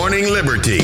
Morning Liberty.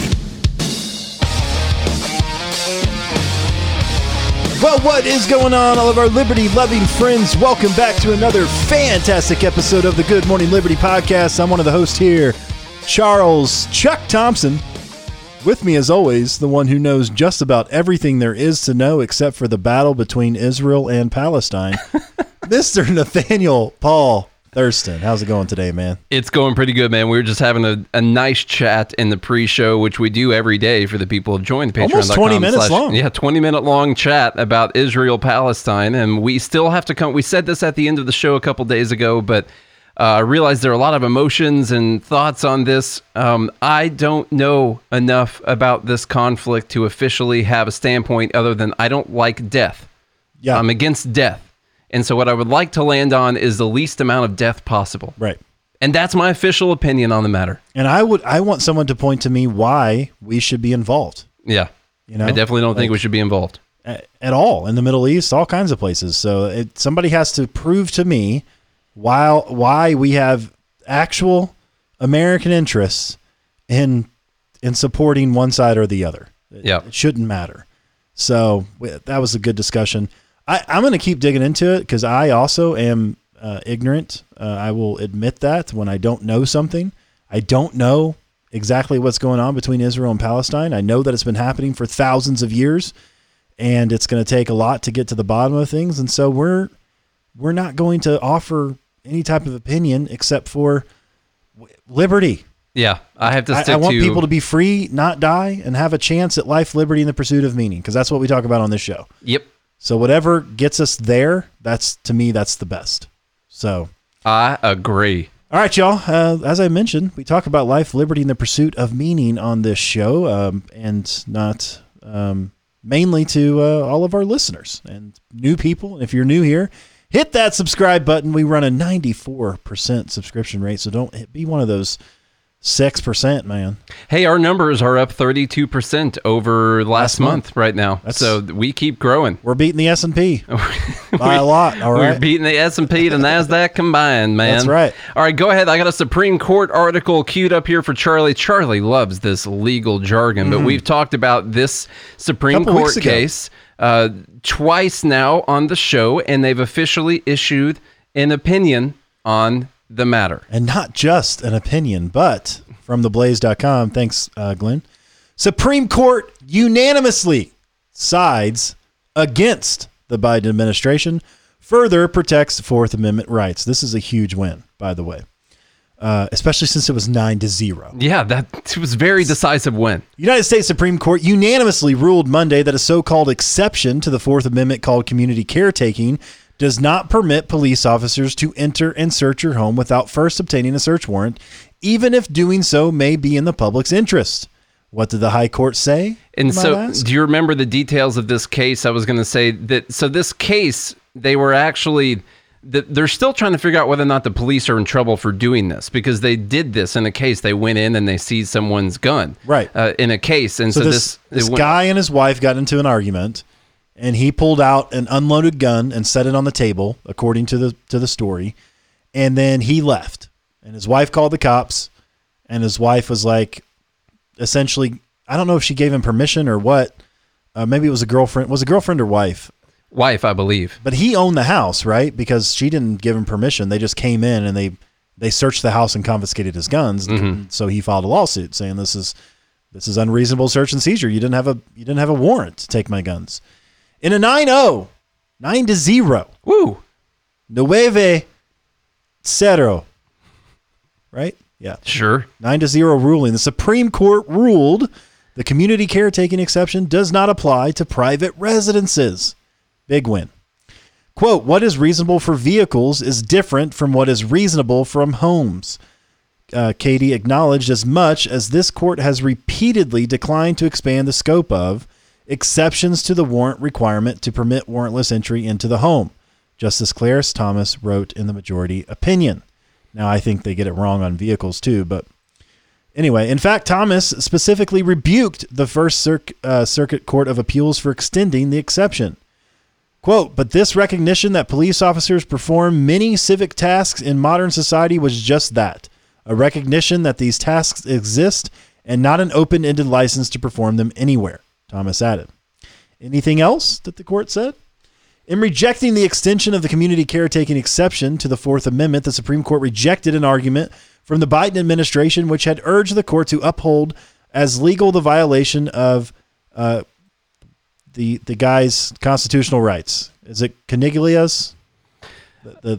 Well, what is going on, all of our liberty-loving friends? Welcome back to another fantastic episode of the Good Morning Liberty podcast. I'm one of the hosts here, Charles Chuck Thompson. With me, as always, the one who knows just about everything there is to know except for the battle between Israel and Palestine, Mr. Nathaniel Paul Thurston. How's it going today, man? It's going pretty good, man. We were just having a nice chat in the pre-show, which we do every day for the people who join the Patreon.com. Almost 20 minutes long. Yeah, 20-minute long chat about Israel-Palestine, and we still have to come. We said this at the end of the show a couple days ago, but I realized there are a lot of emotions and thoughts on this. I don't know enough about this conflict to officially have a standpoint other than I don't like death. Yeah. I'm against death. And so what I would like to land on is the least amount of death possible. Right. And that's my official opinion on the matter. And I want someone to point to me why we should be involved. Yeah. You know, I definitely don't think we should be involved. At all. In the Middle East, all kinds of places. So somebody has to prove to me why we have actual American interests in supporting one side or the other. It shouldn't matter. So that was a good discussion. I'm going to keep digging into it because I also am ignorant. I will admit that when I don't know something. I don't know exactly what's going on between Israel and Palestine. I know that it's been happening for thousands of years, and it's going to take a lot to get to the bottom of things. And so we're not going to offer any type of opinion except for liberty. Yeah, I have to stick I want people to be free, not die, and have a chance at life, liberty, and the pursuit of meaning, because that's what we talk about on this show. Yep. So whatever gets us there, to me, that's the best. So I agree. All right, y'all. As I mentioned, we talk about life, liberty, and the pursuit of meaning on this show, and not mainly to all of our listeners and new people. If you're new here, hit that subscribe button. We run a 94% subscription rate, so don't be one of those 6%, man. Hey, our numbers are up 32% over last month right now. So we keep growing. We're beating the S&P by a lot. All right. We're beating the S&P to NASDAQ combined, man. That's right. All right, go ahead. I got a Supreme Court article queued up here for Charlie. Charlie loves this legal jargon, but we've talked about this Supreme Court case twice now on the show, and they've officially issued an opinion on the matter. And not just an opinion, but from theblaze.com, thanks, Glenn, Supreme Court unanimously sides against the Biden administration, further protects Fourth Amendment rights. This is a huge win, by the way, especially since it was 9-0. Yeah, that was a very decisive win. United States Supreme Court unanimously ruled Monday that a so-called exception to the Fourth Amendment called community caretaking does not permit police officers to enter and search your home without first obtaining a search warrant, even if doing so may be in the public's interest. What did the high court say? And so, do you remember the details of this case? I was going to say that, so this case, they were actually, they're still trying to figure out whether or not the police are in trouble for doing this, because they did this in a case. They went in and they seized someone's gun. Right. In a case. And so this guy and his wife got into an argument, and he pulled out an unloaded gun and set it on the table, according to the story. And then he left. And his wife called the cops. And his wife was like, essentially, I don't know if she gave him permission or what. Maybe it was a girlfriend. Was it girlfriend or wife? Wife, I believe. But he owned the house, right? Because she didn't give him permission. They just came in and they searched the house and confiscated his guns. Mm-hmm. So he filed a lawsuit saying this is unreasonable search and seizure. You didn't have a warrant to take my guns. In a 9-0, 9-0. Woo. 9-0. Right? Yeah. Sure. 9-0 ruling. The Supreme Court ruled the community caretaking exception does not apply to private residences. Big win. Quote, what is reasonable for vehicles is different from what is reasonable from homes. Katie acknowledged as much as this court has repeatedly declined to expand the scope of exceptions to the warrant requirement to permit warrantless entry into the home. Justice Clarence Thomas wrote in the majority opinion. Now, I think they get it wrong on vehicles too, but anyway, in fact, Thomas specifically rebuked the First Circuit Court of Appeals for extending the exception. Quote, but this recognition that police officers perform many civic tasks in modern society was just that, a recognition that these tasks exist and not an open-ended license to perform them anywhere, Thomas added. Anything else that the court said? In rejecting the extension of the community caretaking exception to the Fourth Amendment, the Supreme Court rejected an argument from the Biden administration, which had urged the court to uphold as legal the violation of the guy's constitutional rights. Is it Coniglia's? The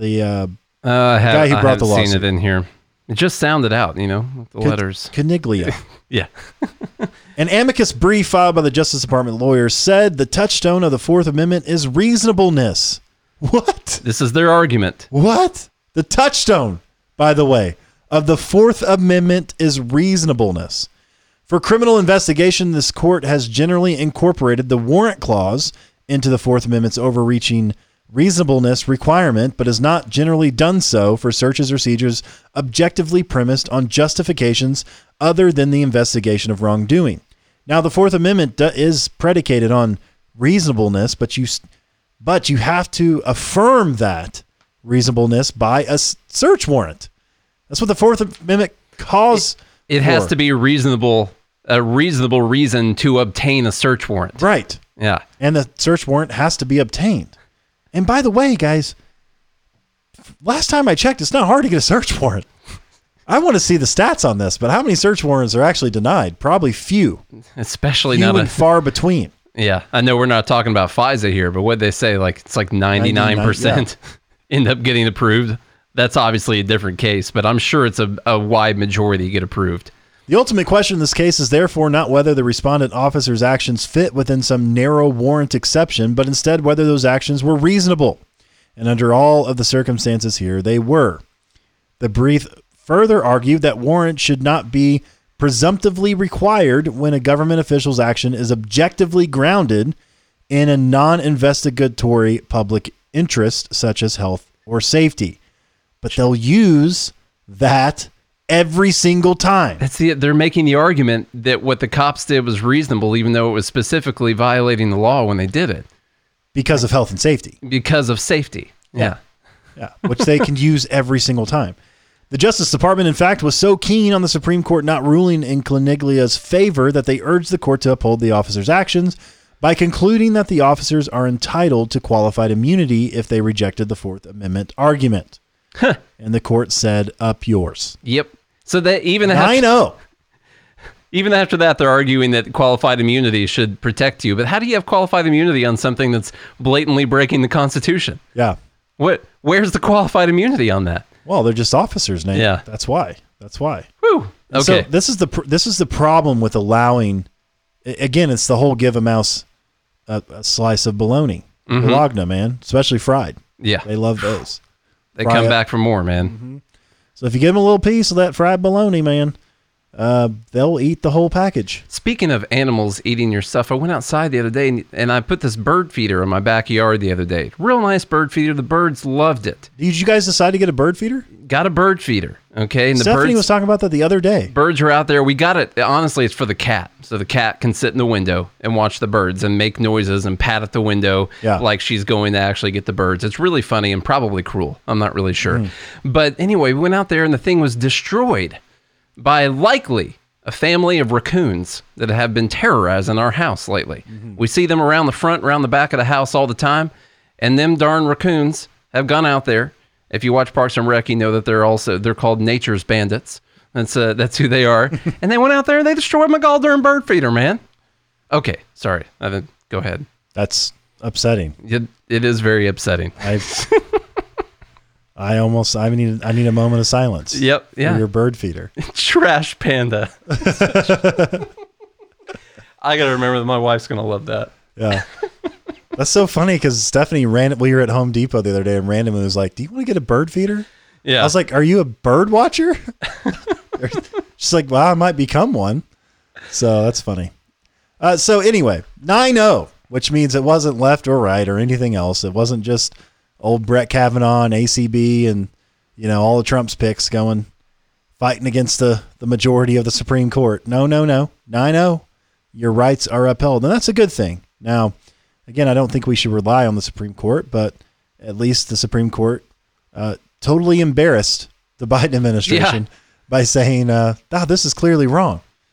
guy who brought the lawsuit. Seen it in here. It just sounded out, with the letters. Coniglia. Yeah. An amicus brief filed by the Justice Department lawyers said the touchstone of the Fourth Amendment is reasonableness. What? This is their argument. What? The touchstone, by the way, of the Fourth Amendment is reasonableness. For criminal investigation, this court has generally incorporated the warrant clause into the Fourth Amendment's overreaching reasonableness requirement, but has not generally done so for searches or seizures objectively premised on justifications other than the investigation of wrongdoing. Now, the Fourth Amendment is predicated on reasonableness, but you have to affirm that reasonableness by a search warrant. That's what the Fourth Amendment calls It has to be a reasonable reason to obtain a search warrant. Right. Yeah. And the search warrant has to be obtained. And by the way, guys, last time I checked, it's not hard to get a search warrant. I want to see the stats on this, but how many search warrants are actually denied? Probably few. Especially few not and far between. Yeah. I know we're not talking about FISA here, but what they say, it's like 99% end up getting approved. That's obviously a different case, but I'm sure it's a wide majority get approved. The ultimate question in this case is therefore not whether the respondent officer's actions fit within some narrow warrant exception, but instead whether those actions were reasonable. And under all of the circumstances here, they were. The brief further argued that warrant should not be presumptively required when a government official's action is objectively grounded in a non-investigatory public interest, such as health or safety. But they'll use that every single time. They're making the argument that what the cops did was reasonable, even though it was specifically violating the law when they did it. Because of health and safety. Because of safety. Yeah. Which they can use every single time. The Justice Department, in fact, was so keen on the Supreme Court not ruling in Coniglia's favor that they urged the court to uphold the officer's actions by concluding that the officers are entitled to qualified immunity if they rejected the Fourth Amendment argument. And the court said, up yours. Yep. So that even after that, they're arguing that qualified immunity should protect you. But how do you have qualified immunity on something that's blatantly breaking the Constitution? Yeah. Where's the qualified immunity on that? Well, they're just officers, Nate. Yeah. That's why. Whew. Okay. So this is the problem with allowing. Again, it's the whole give a mouse a slice of bologna, bologna, man, especially fried. Yeah. They love those. They come back for more, man. Mm-hmm. So if you give them a little piece of that fried bologna, man, they'll eat the whole package. Speaking of animals eating your stuff, I went outside the other day and I put this bird feeder in my backyard the other day. Real nice bird feeder. The birds loved it. Did you guys decide to get a bird feeder? Got a bird feeder. Okay. And Stephanie was talking about that the other day. Birds are out there. We got it. Honestly, it's for the cat. So the cat can sit in the window and watch the birds and make noises and pat at the window like she's going to actually get the birds. It's really funny and probably cruel. I'm not really sure. But anyway, we went out there and the thing was destroyed by likely a family of raccoons that have been terrorizing our house lately. We see them around the front, around the back of the house all the time. And them darn raccoons have gone out there. If you watch Parks and Rec, you know that they're called nature's bandits. That's who they are. And they went out there and they destroyed my goddamn bird feeder, man. Okay, sorry. Go ahead. That's upsetting. It is very upsetting. I need a moment of silence. Yep. Yeah. For your bird feeder. Trash panda. I got to remember that my wife's going to love that. Yeah. That's so funny because Stephanie we were at Home Depot the other day and randomly was like, do you want to get a bird feeder? Yeah. I was like, are you a bird watcher? She's like, well, I might become one. So that's funny. So anyway, 9-0, which means it wasn't left or right or anything else. It wasn't just old Brett Kavanaugh and ACB and, all the Trump's picks fighting against the majority of the Supreme Court. No. 9-0. Your rights are upheld. And that's a good thing. Now, again, I don't think we should rely on the Supreme Court, but at least the Supreme Court totally embarrassed the Biden administration by saying, this is clearly wrong.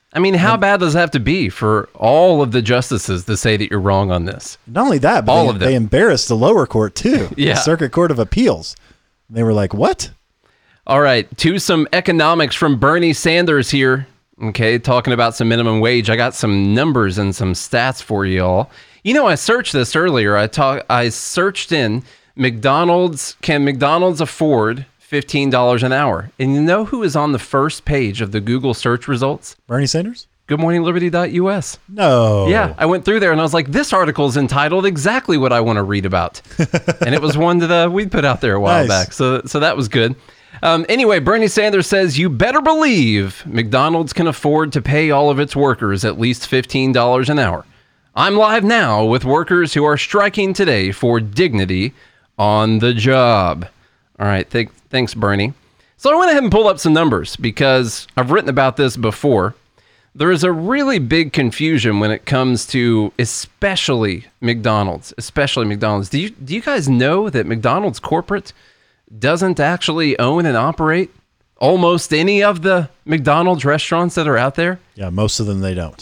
I mean, how bad does it have to be for all of the justices to say that you're wrong on this? Not only that, but All of them. they embarrassed the lower court too. Yeah. The Circuit Court of Appeals. They were like, what? All right, to some economics from Bernie Sanders here. Okay, talking about some minimum wage. I got some numbers and some stats for you all. You know, I searched this earlier. I searched in McDonald's. Can McDonald's afford $15 an hour? And you know who is on the first page of the Google search results? Bernie Sanders? GoodMorningLiberty.us. No. Yeah, I went through there and I was like, this article is entitled exactly what I want to read about. And it was one that we put out there a while back. So that was good. Anyway, Bernie Sanders says, you better believe McDonald's can afford to pay all of its workers at least $15 an hour. I'm live now with workers who are striking today for dignity on the job. All right, thanks, Bernie. So I went ahead and pulled up some numbers because I've written about this before. There is a really big confusion when it comes to especially McDonald's. Do you guys know that McDonald's corporate doesn't actually own and operate almost any of the McDonald's restaurants that are out there? Yeah, most of them they don't.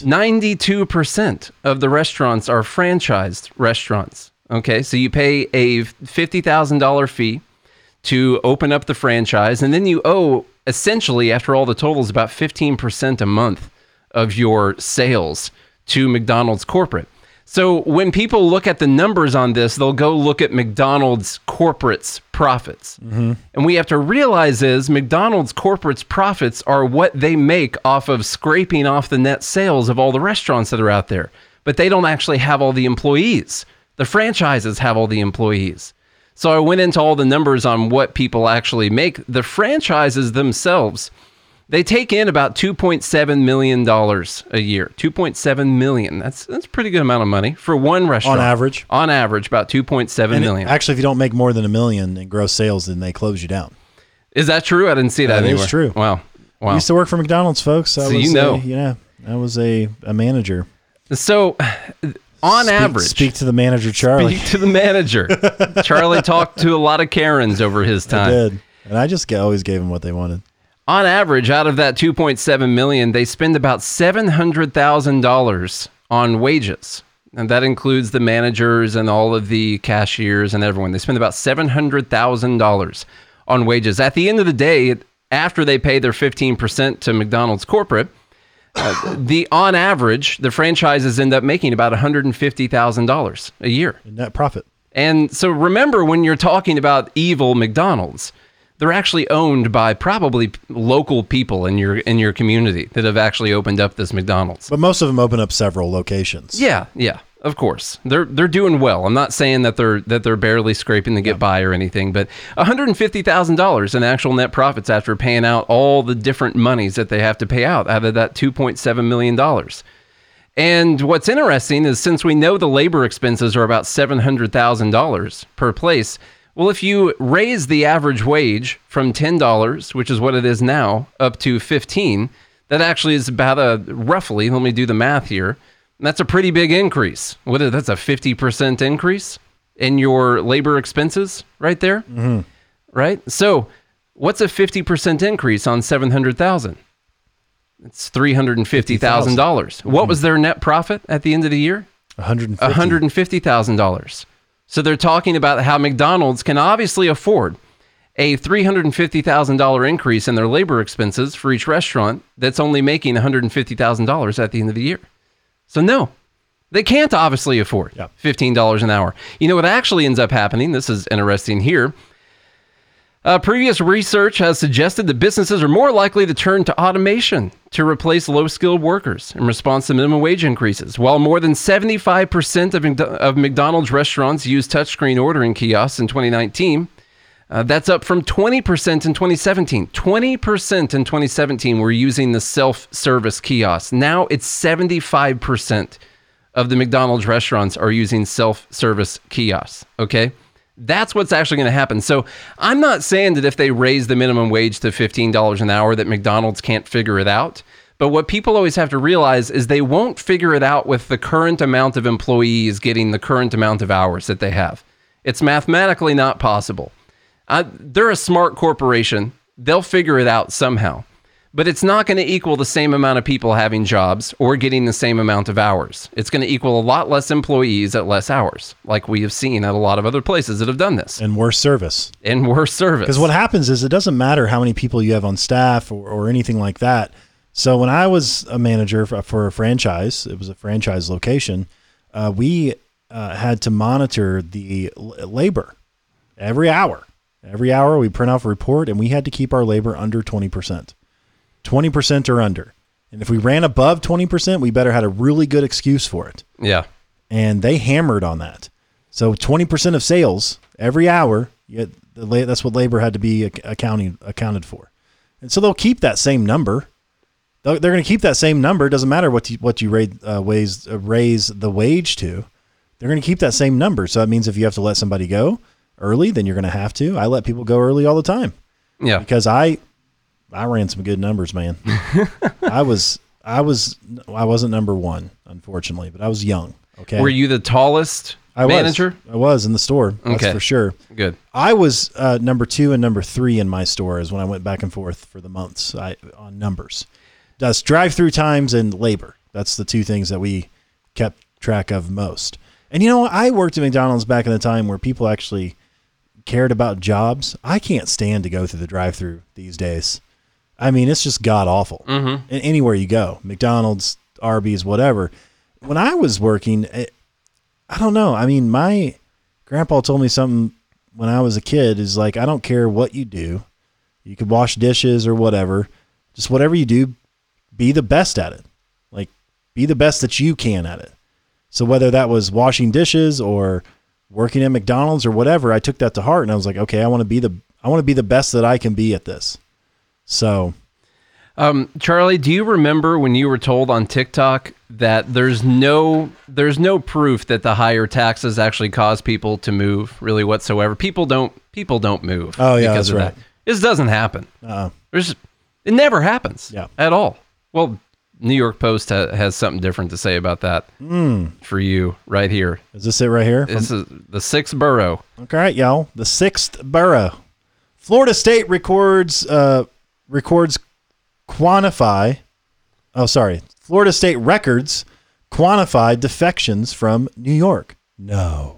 92% of the restaurants are franchised restaurants. Okay, so you pay a $50,000 fee to open up the franchise, and then you owe, essentially, after all the totals, about 15% a month of your sales to McDonald's corporate. So when people look at the numbers on this, they'll go look at McDonald's corporate's profits. Mm-hmm. And we have to realize is McDonald's corporate's profits are what they make off of scraping off the net sales of all the restaurants that are out there. But they don't actually have all the employees. The franchises have all the employees. So I went into all the numbers on what people actually make. The franchises themselves, they take in about $2.7 million a year. $2.7 million. That's a pretty good amount of money for one restaurant. On average? On average, about $2.7 million. Actually, if you don't make more than $1 million in gross sales, then they close you down. Is that true? I didn't see that anywhere. That is true. Wow. I used to work for McDonald's, folks. I was a manager. So, on average... Speak to the manager, Charlie. Speak to the manager. Charlie talked to a lot of Karens over his time. I did. And I just always gave them what they wanted. On average, out of that $2.7 million, they spend about $700,000 on wages. And that includes the managers and all of the cashiers and everyone. They spend about $700,000 on wages. At the end of the day, after they pay their 15% to McDonald's corporate, on average, the franchises end up making about $150,000 a year. Net profit. And so remember, when you're talking about evil McDonald's, they're actually owned by probably local people in your community that have actually opened up this McDonald's. But most of them open up several locations. Yeah, of course. They're doing well. I'm not saying that they're barely scraping to get by or anything, but $150,000 in actual net profits after paying out all the different monies that they have to pay out of that $2.7 million. And what's interesting is since we know the labor expenses are about $700,000 per place, well, if you raise the average wage from $10, which is what it is now, up to $15, that actually is about roughly, let me do the math here, that's a pretty big increase. That's a 50% increase in your labor expenses right there, mm-hmm. Right? So what's a 50% increase on $700,000? It's $350,000. Mm-hmm. What was their net profit at the end of the year? $150,000. So they're talking about how McDonald's can obviously afford a $350,000 increase in their labor expenses for each restaurant that's only making $150,000 at the end of the year. So no, they can't obviously afford $15 an hour. You know what actually ends up happening? This is interesting here. Previous research has suggested that businesses are more likely to turn to automation to replace low-skilled workers in response to minimum wage increases. While more than 75% of McDonald's restaurants use touchscreen ordering kiosks in 2019, that's up from 20% in 2017. 20% in 2017 were using the self-service kiosks. Now it's 75% of the McDonald's restaurants are using self-service kiosks, okay? That's what's actually going to happen. So I'm not saying that if they raise the minimum wage to $15 an hour that McDonald's can't figure it out. But what people always have to realize is they won't figure it out with the current amount of employees getting the current amount of hours that they have. It's mathematically not possible. They're a smart corporation. They'll figure it out somehow. But it's not going to equal the same amount of people having jobs or getting the same amount of hours. It's going to equal a lot less employees at less hours, like we have seen at a lot of other places that have done this. And worse service. And worse service. Because what happens is it doesn't matter how many people you have on staff or anything like that. So when I was a manager for a franchise, it was a franchise location, we had to monitor the labor every hour. Every hour we print off a report, and we had to keep our labor under 20%. 20% or under. And if we ran above 20%, we better had a really good excuse for it. Yeah. And they hammered on that. So 20% of sales every hour, that's what labor had to be accounted for. And so they'll keep that same number. They're going to keep that same number. It doesn't matter what you raise the wage to. They're going to keep that same number. So that means if you have to let somebody go early, then you're going to have to. I let people go early all the time. Yeah. Because I ran some good numbers, man. I wasn't number one, unfortunately, but I was young. Okay. Were you the tallest manager? I was in the store. That's Okay. for sure. Good. I was number 2 and number 3 in my store is when I went back and forth for the months on numbers. That's drive-through times and labor. That's the two things that we kept track of most. And I worked at McDonald's back in the time where people actually cared about jobs. I can't stand to go through the drive-through these days. I mean, it's just god awful. Mm-hmm. And anywhere you go, McDonald's, Arby's, whatever. When I was working, I don't know. I mean, my grandpa told me something when I was a kid is like, I don't care what you do. You could wash dishes or whatever. Just whatever you do, be the best at it. Like, be the best that you can at it. So whether that was washing dishes or working at McDonald's or whatever, I took that to heart and I was like, okay, I want to be the best that I can be at this. So, Charlie, do you remember when you were told on TikTok that there's no proof that the higher taxes actually cause people to move really whatsoever? People don't move. Oh yeah, because that's of right. That. This doesn't happen. It never happens. Yeah. At all. Well, New York Post has something different to say about that for you right here. Is this it right here? This is the 6th borough. Okay, right, y'all. The 6th borough. Florida State Florida State records quantify defections from New York. No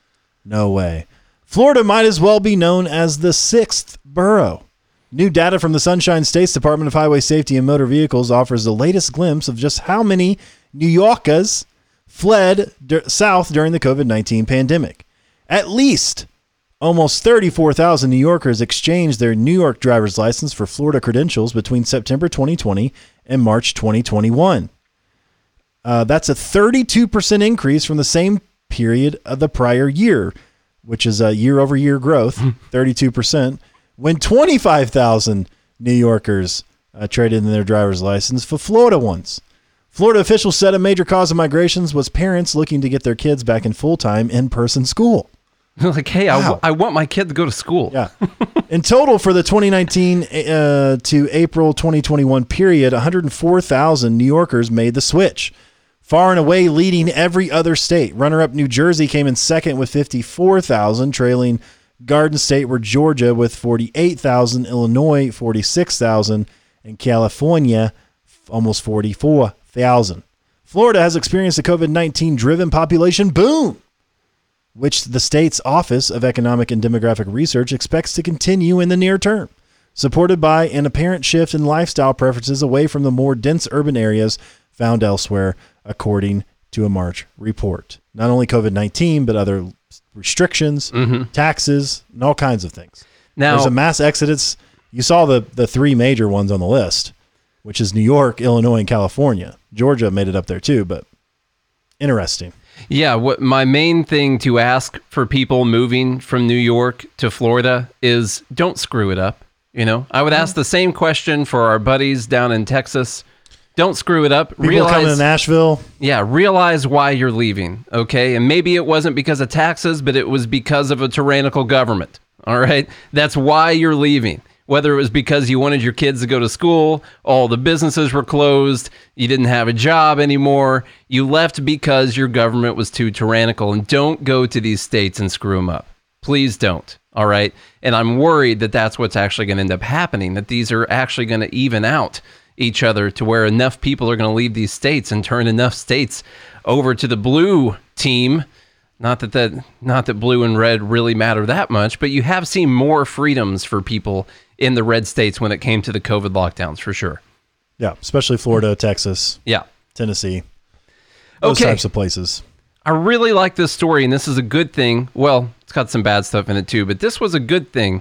way. Florida might as well be known as the 6th borough. New data from the Sunshine State's Department of Highway Safety and Motor Vehicles offers the latest glimpse of just how many New Yorkers fled south during the COVID-19 pandemic. At least almost 34,000 New Yorkers exchanged their New York driver's license for Florida credentials between September 2020 and March 2021. That's a 32% increase from the same period of the prior year, which is a year-over-year growth, 32%, when 25,000 New Yorkers traded in their driver's license for Florida ones. Florida officials said a major cause of migrations was parents looking to get their kids back in full-time in-person school. Like, hey, Wow. I want my kid to go to school. Yeah. In total, for the 2019 to April 2021 period, 104,000 New Yorkers made the switch, far and away leading every other state. Runner-up New Jersey came in second with 54,000, trailing Garden State were Georgia with 48,000, Illinois 46,000, and California almost 44,000. Florida has experienced a COVID-19 driven population boom, which the state's Office of Economic and Demographic Research expects to continue in the near term, supported by an apparent shift in lifestyle preferences away from the more dense urban areas found elsewhere, according to a March report. Not only COVID-19, but other restrictions, taxes, and all kinds of things. Now, there's a mass exodus. You saw the three major ones on the list, which is New York, Illinois, and California. Georgia made it up there too, but interesting. Yeah, what my main thing to ask for people moving from New York to Florida is don't screw it up. I would ask the same question for our buddies down in Texas. Don't screw it up. People coming to Nashville. Yeah, realize why you're leaving, okay? And maybe it wasn't because of taxes, but it was because of a tyrannical government, all right? That's why you're leaving. Whether it was because you wanted your kids to go to school, all the businesses were closed, you didn't have a job anymore, you left because your government was too tyrannical. And don't go to these states and screw them up. Please don't. All right. And I'm worried that that's what's actually going to end up happening, that these are actually going to even out each other to where enough people are going to leave these states and turn enough states over to the blue team. Not that blue and red really matter that much, but you have seen more freedoms for people in the red states when it came to the COVID lockdowns, for sure. Yeah, especially Florida, Texas, yeah, Tennessee, those types of places. I really like this story, and this is a good thing. Well, it's got some bad stuff in it too, but this was a good thing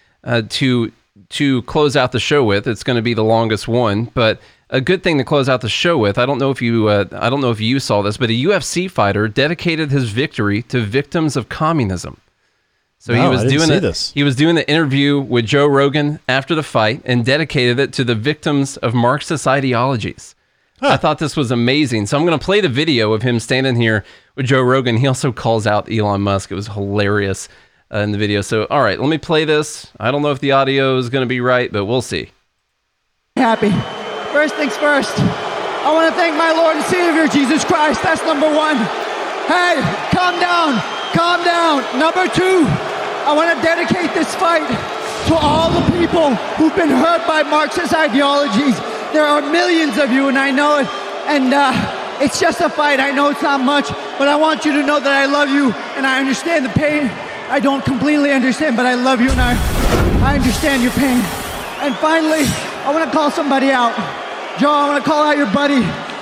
to close out the show with. It's going to be the longest one, but a good thing to close out the show with. I don't know if you saw this, but a UFC fighter dedicated his victory to victims of communism. So he was doing the interview with Joe Rogan after the fight and dedicated it to the victims of Marxist ideologies. Huh. I thought this was amazing. So I'm going to play the video of him standing here with Joe Rogan. He also calls out Elon Musk. It was hilarious in the video. So, all right, let me play this. I don't know if the audio is going to be right, but we'll see. Happy. First things first, I want to thank my Lord and Savior, Jesus Christ. That's number one. Hey, calm down. Calm down. Number two, I want to dedicate this fight to all the people who've been hurt by Marxist ideologies. There are millions of you, and I know it. And it's just a fight. I know it's not much, but I want you to know that I love you, and I understand the pain. I don't completely understand, but I love you, and I understand your pain. And finally, I want to call somebody out. Joe, I want to call out your buddy,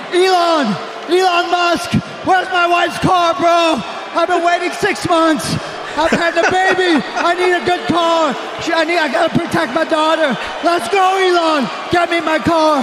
Elon Musk. Where's my wife's car, bro? I've been waiting 6 months. I've had the baby. I need a good car. I gotta protect my daughter. Let's go, Elon. Get me my car.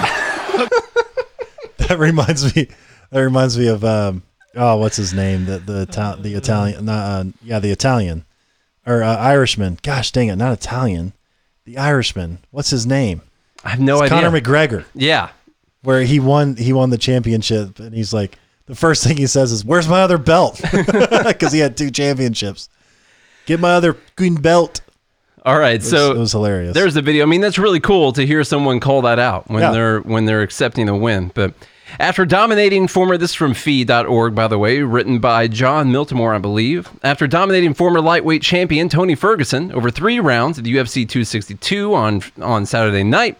That reminds me of what's his name? The Italian, the Italian or Irishman. Gosh dang it, not Italian. The Irishman. What's his name? I have no idea. Conor McGregor. Yeah. Where he won the championship, and he's like, the first thing he says is, "Where's my other belt?" Because he had 2 championships. Get my other green belt. All right, it was hilarious. There's the video. I mean, that's really cool to hear someone call that out when they're accepting a win. But after dominating this is from fee.org, by the way, written by John Miltimore, I believe. After dominating former lightweight champion Tony Ferguson over 3 rounds at the UFC 262 on Saturday night,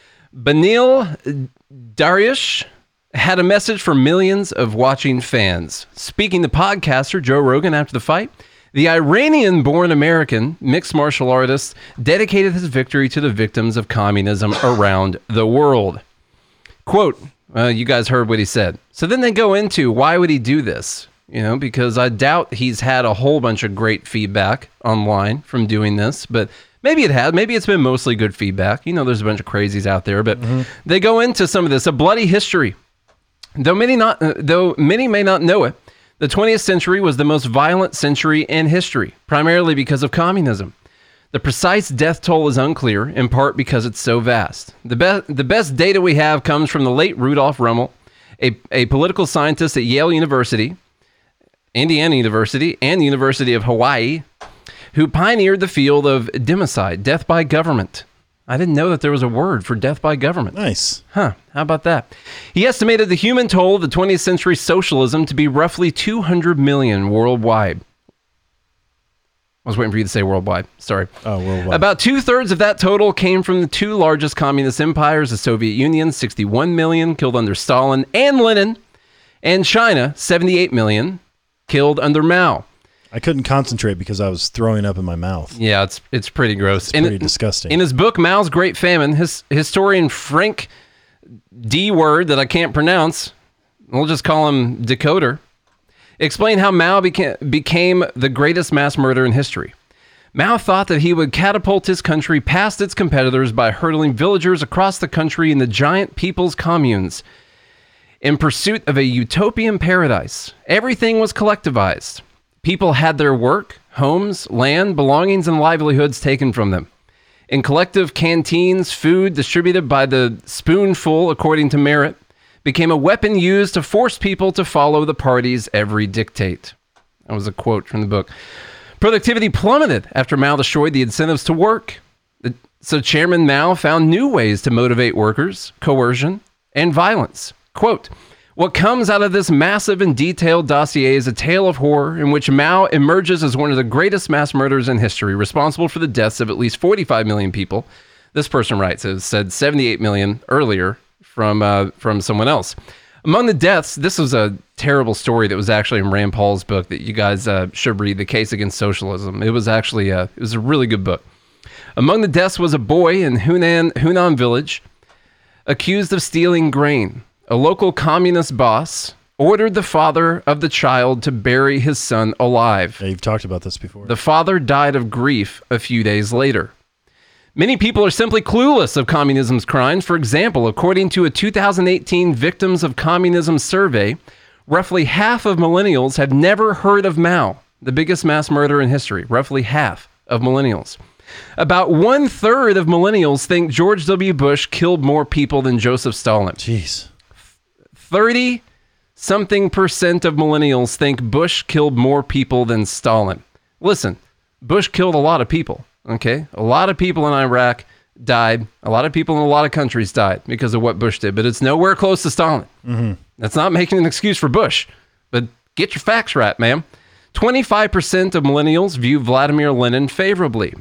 Beneil Dariush had a message for millions of watching fans. Speaking to podcaster Joe Rogan after the fight, the Iranian-born American mixed martial artist dedicated his victory to the victims of communism around the world. Quote, you guys heard what he said. So then they go into, why would he do this? Because I doubt he's had a whole bunch of great feedback online from doing this, but maybe it has. Maybe it's been mostly good feedback. There's a bunch of crazies out there, but they go into some of this, a bloody history. Though many may not know it, the 20th century was the most violent century in history, primarily because of communism. The precise death toll is unclear, in part because it's so vast. The best data we have comes from the late Rudolf Rummel, a political scientist at Yale University, Indiana University, and the University of Hawaii, who pioneered the field of democide, death by government. I didn't know that there was a word for death by government. Nice. Huh, how about that? He estimated the human toll of the 20th century socialism to be roughly 200 million worldwide. I was waiting for you to say worldwide. Sorry. Oh, worldwide. About 2/3 of that total came from the 2 largest communist empires, the Soviet Union, 61 million killed under Stalin and Lenin, and China, 78 million killed under Mao. I couldn't concentrate because I was throwing up in my mouth. Yeah, it's pretty gross. It's pretty disgusting. In his book, Mao's Great Famine, historian Frank D. Word, that I can't pronounce, we'll just call him Decoder, explained how Mao became the greatest mass murderer in history. Mao thought that he would catapult his country past its competitors by hurtling villagers across the country in the giant people's communes. In pursuit of a utopian paradise, everything was collectivized. People had their work, homes, land, belongings, and livelihoods taken from them. In collective canteens, food distributed by the spoonful according to merit became a weapon used to force people to follow the party's every dictate. That was a quote from the book. Productivity plummeted after Mao destroyed the incentives to work. So Chairman Mao found new ways to motivate workers, coercion, and violence. Quote, What comes out of this massive and detailed dossier is a tale of horror in which Mao emerges as one of the greatest mass murderers in history, responsible for the deaths of at least 45 million people. This person writes, it said 78 million earlier from someone else. Among the deaths, this was a terrible story that was actually in Rand Paul's book that you guys should read, The Case Against Socialism. It was actually it was a really good book. Among the deaths was a boy in Hunan village accused of stealing grain. A local communist boss ordered the father of the child to bury his son alive. Yeah, you've talked about this before. The father died of grief a few days later. Many people are simply clueless of communism's crimes. For example, according to a 2018 Victims of Communism survey, roughly half of millennials have never heard of Mao, the biggest mass murderer in history. Roughly half of millennials. About 1/3 of millennials think George W. Bush killed more people than Joseph Stalin. Jeez. 30-something% of millennials think Bush killed more people than Stalin. Listen, Bush killed a lot of people, okay? A lot of people in Iraq died. A lot of people in a lot of countries died because of what Bush did, but it's nowhere close to Stalin. Mm-hmm. That's not making an excuse for Bush, but get your facts right, ma'am. 25% of millennials view Vladimir Lenin favorably.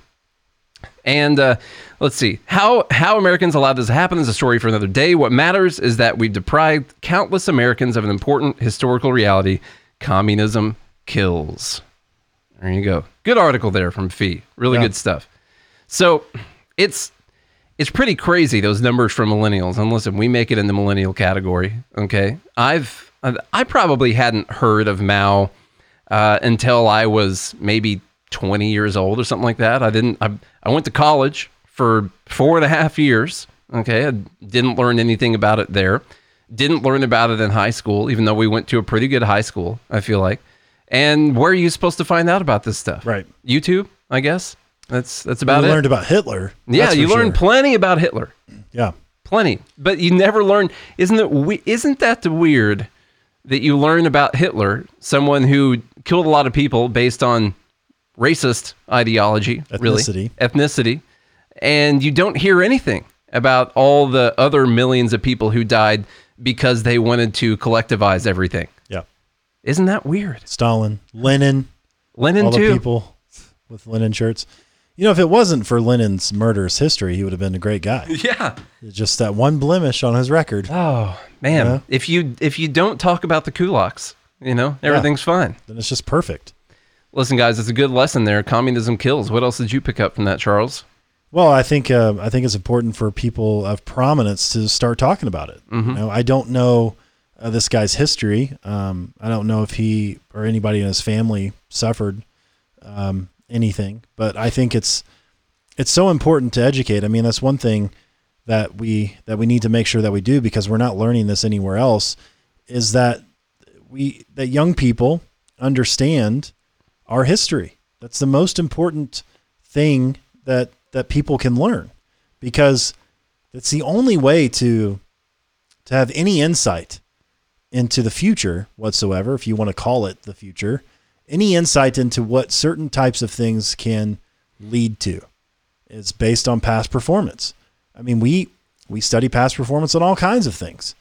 And let's see, how Americans allowed this to happen is a story for another day. What matters is that we've deprived countless Americans of an important historical reality. Communism kills. There you go. Good article there from Fee. Really good stuff. So it's pretty crazy, those numbers from millennials. And listen, we make it in the millennial category. Okay. I probably hadn't heard of Mao until I was maybe 20 years old or something like that. I went to college for 4.5 years. Okay. I didn't learn anything about it there. Didn't learn about it in high school, even though we went to a pretty good high school, I feel like. And where are you supposed to find out about this stuff? Right. YouTube, I guess. That's about it. You learned about Hitler. Yeah, you learned plenty about Hitler. Yeah. Plenty. But you never learned, isn't that weird that you learn about Hitler, someone who killed a lot of people based on racist ideology, ethnicity, and you don't hear anything about all the other millions of people who died because they wanted to collectivize everything. Yeah. Isn't that weird? Stalin, Lenin all too. The people with Lenin shirts. You know, if it wasn't for Lenin's murderous history, he would have been a great guy. Yeah. Just that one blemish on his record. Oh, man. If you don't talk about the kulaks, everything's fine. Then it's just perfect. Listen, guys, it's a good lesson there. Communism kills. What else did you pick up from that, Charles? Well, I think it's important for people of prominence to start talking about it. Mm-hmm. I don't know this guy's history. I don't know if he or anybody in his family suffered anything, but I think it's so important to educate. I mean, that's one thing that we need to make sure that we do, because we're not learning this anywhere else, is that young people understand our history. That's the most important thing that people can learn, because it's the only way to have any insight into the future whatsoever, if you want to call it the future, any insight into what certain types of things can lead to is based on past performance. I mean, we study past performance on all kinds of things,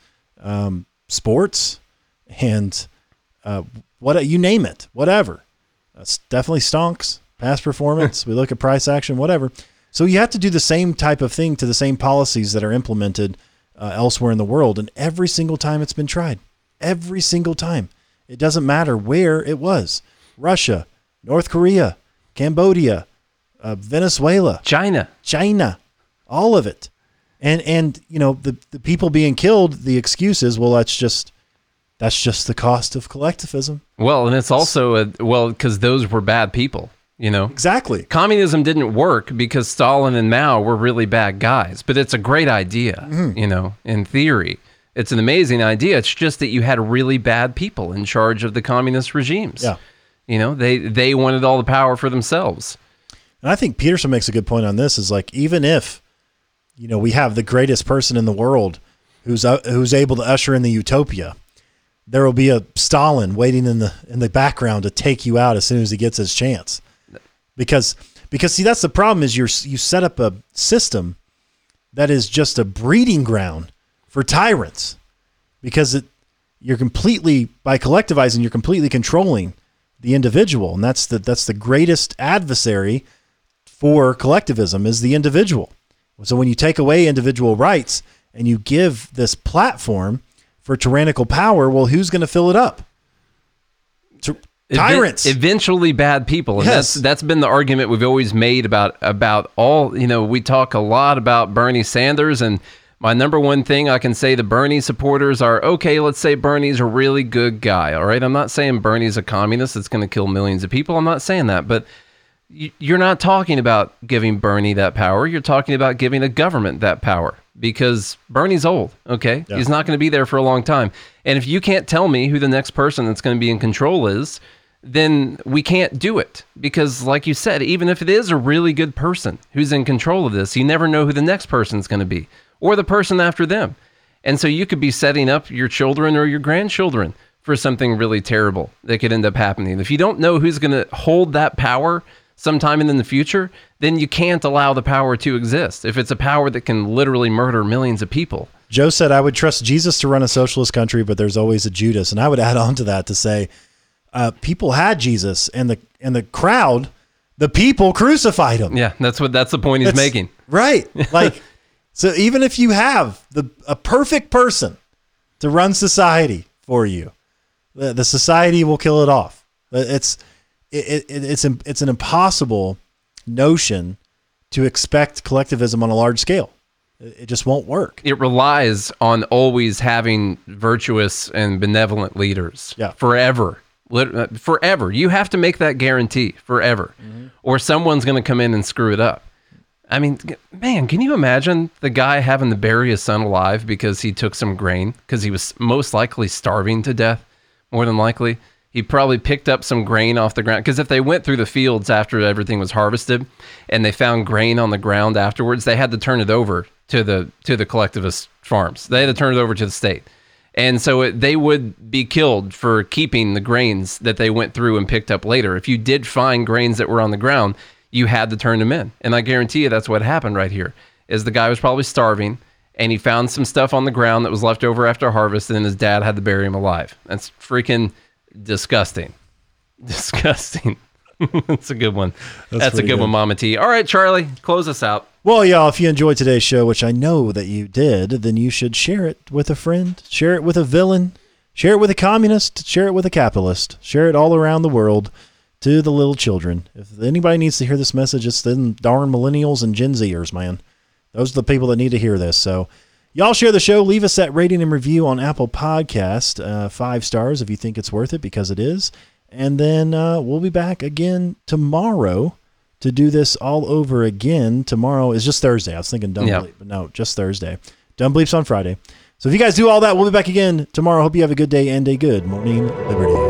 sports and you name it, whatever. That's definitely stonks, past performance. We look at price action, whatever. So you have to do the same type of thing to the same policies that are implemented elsewhere in the world. And every single time it's been tried, every single time, it doesn't matter where it was. Russia, North Korea, Cambodia, Venezuela, China, all of it. And the people being killed, the excuse is, well, that's just the cost of collectivism. Well, and it's also because those were bad people, Exactly. Communism didn't work because Stalin and Mao were really bad guys, but it's a great idea, in theory. It's an amazing idea. It's just that you had really bad people in charge of the communist regimes. Yeah. They wanted all the power for themselves. And I think Peterson makes a good point on this, is like, even if, we have the greatest person in the world who's able to usher in the utopia, there will be a Stalin waiting in the background to take you out as soon as he gets his chance. Because see, that's the problem, is you set up a system that is just a breeding ground for tyrants, because you're completely, by collectivizing, you're completely controlling the individual. And that's the greatest adversary for collectivism is the individual. So when you take away individual rights and you give this platform for tyrannical power, well, who's going to fill it up? Tyrants. Eventually bad people. And Yes. that's been the argument we've always made about all, we talk a lot about Bernie Sanders, and my number one thing I can say to Bernie supporters are, okay, let's say Bernie's a really good guy, all right? I'm not saying Bernie's a communist that's going to kill millions of people. I'm not saying that, but you're not talking about giving Bernie that power. You're talking about giving a government that power because Bernie's old, okay? Yeah. He's not going to be there for a long time. And if you can't tell me who the next person that's going to be in control is, then we can't do it. Because like you said, even if it is a really good person who's in control of this, you never know who the next person's going to be or the person after them. And so you could be setting up your children or your grandchildren for something really terrible that could end up happening. If you don't know who's going to hold that power sometime in the future, then you can't allow the power to exist. If it's a power that can literally murder millions of people. Joe said, I would trust Jesus to run a socialist country, but there's always a Judas. And I would add on to that to say, people had Jesus and the crowd, the people crucified him. Yeah, that's the point he's making. Right. Like, so even if you have a perfect person to run society for you, the society will kill it off. It's an impossible notion to expect collectivism on a large scale. It just won't work. It relies on always having virtuous and benevolent leaders. Yeah. Forever. Forever. You have to make that guarantee forever, or someone's going to come in and screw it up. I mean, man, can you imagine the guy having to bury his son alive because he took some grain because he was most likely starving to death? More than likely, he probably picked up some grain off the ground, because if they went through the fields after everything was harvested and they found grain on the ground afterwards, they had to turn it over to the collectivist farms. They had to turn it over to the state. And so they would be killed for keeping the grains that they went through and picked up later. If you did find grains that were on the ground, you had to turn them in. And I guarantee you that's what happened right here, is the guy was probably starving and he found some stuff on the ground that was left over after harvest, and then his dad had to bury him alive. That's freaking disgusting. Disgusting. That's a good one. That's a good one, Mama T. All right, Charlie, close us out. Well, y'all, if you enjoyed today's show, which I know that you did, then you should share it with a friend, share it with a villain, share it with a communist, share it with a capitalist, share it all around the world to the little children. If anybody needs to hear this message, it's them darn millennials and Gen Zers, man. Those are the people that need to hear this. So y'all share the show. Leave us that rating and review on Apple Podcast, 5 stars if you think it's worth it, because it is. And then we'll be back again tomorrow to do this all over again. Tomorrow is just Thursday. I was thinking Dumb Bleep, but no, just Thursday. Dumb Bleep's on Friday. So if you guys do all that, we'll be back again tomorrow. Hope you have a good day and a good morning, Liberty.